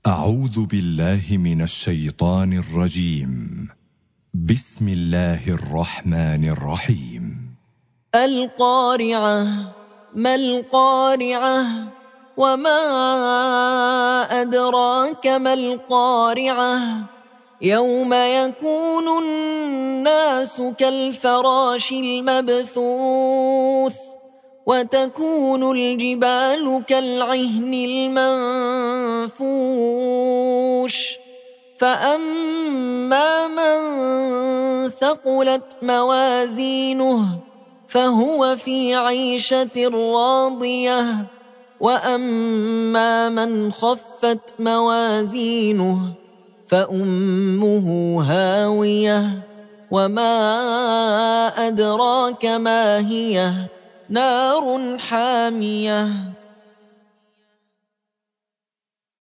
أعوذ بالله من الشيطان الرجيم. بسم الله الرحمن الرحيم. القارعة. ما القارعة؟ وما أدراك ما القارعة؟ يوم يكون الناس كالفراش المبثوث وتكون الجبال كالعهن المنفوش فأما من ثقلت موازينه فهو في عيشة راضية وأما من خفت موازينه فأمه هاوية وما أدراك ما هي نار حامية